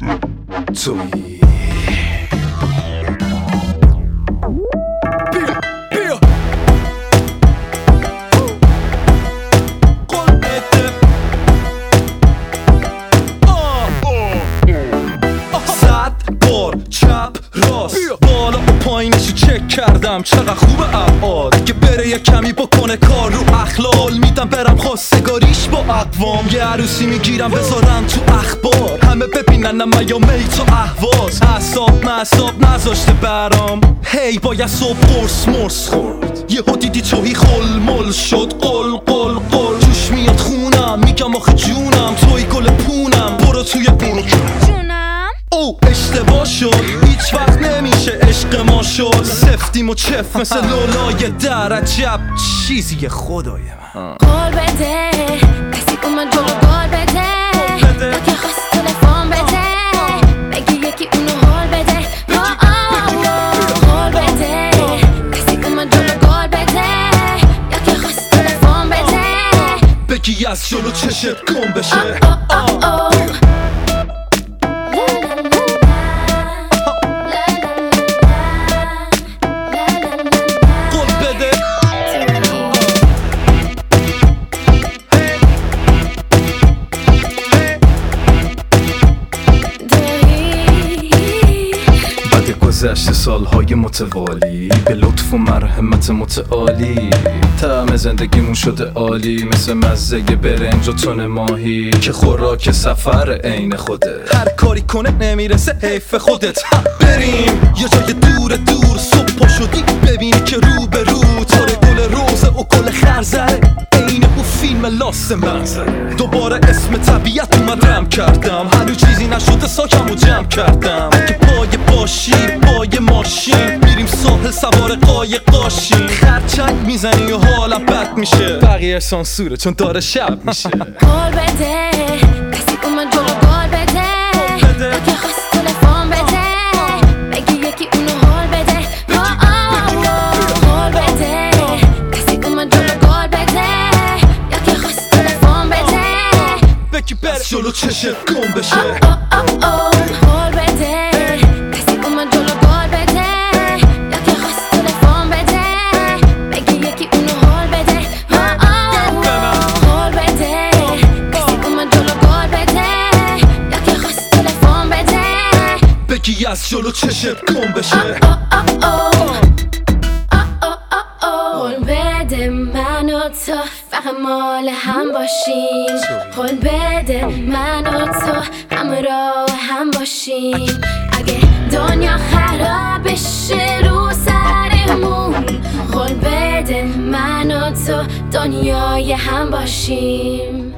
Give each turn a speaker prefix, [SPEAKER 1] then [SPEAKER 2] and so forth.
[SPEAKER 1] تویی بالا و پایینشو چک کردم چقدر خوبه ابعاد که بره یه کمی بکنه کار رو اخلال میدم برم خواستگاریش با اقوام یه عروسی میگیرم بذارم تو اخبار همه ببینن یا میت و احواز اعصاب معصاب نذاشته برام هی باید صبح قرص مرس خورد یهو دیدی توی خل مل شد قل قل قل جوش میاد خونم میگم آخه جونم توی گل پونم برو توی
[SPEAKER 2] جونم
[SPEAKER 1] او اشتباه شد هیچ وقت نمیشه عشق ما شد سفتیم و چف مثل لولای در عجب چیزی خدای من
[SPEAKER 2] قول بده کسی اومد جلو قول بده یکی خواست تلفن بده بگی یکی اونو حال بده قول بده کسی اومد جلو قول بده یکی خواست تلفن بده
[SPEAKER 1] بگی از جلو چشت گم بشه گذشته سالهای متوالی به لطف و مرحمت متعالی طعم زندگیمون شده عالی مثل مزه برنج و تن ماهی که خوراک سفر عین خوده هر کاری کنه نمیرسه حیف خودت بریم یه جای دور دور صبح پا شدی ببینی که رو به رو تاره گل روزه و گل خرزره عین او فیلم لاست منظره دوباره اسم طبیعت اومد کردم هنو چیزی نشده ساکمو جمع کردم که پای باشی پای ماشین میریم ساحل سوار قایق قاشیم خرچنگ میزنی و حالم بد میشه بقیه سانسوره چون داره شب میشه
[SPEAKER 2] قول بده کسی اومد جلو قول بده یکی خواست تلفن بده بگی یکی اونو حال بده قول بده کسی اومد جلو قول بده یکی خواست تلفن بده
[SPEAKER 1] بگی بره جلو چشت گم بشه
[SPEAKER 2] قول بده کسی اومد جلو قول بده یکی خواست تلفن بده بگی یکی اونو حال بده قول بده کسی اومد جلو قول بده یکی خواست تلفن بده
[SPEAKER 1] بگی از جلو چشت گم بشه
[SPEAKER 2] قول بده من و تو فقط مال هم باشیم قول بده من و تو همراه هم باشیم اگه دنیا خراب بشه رو سرمون قول بده من و تو دنیای هم باشیم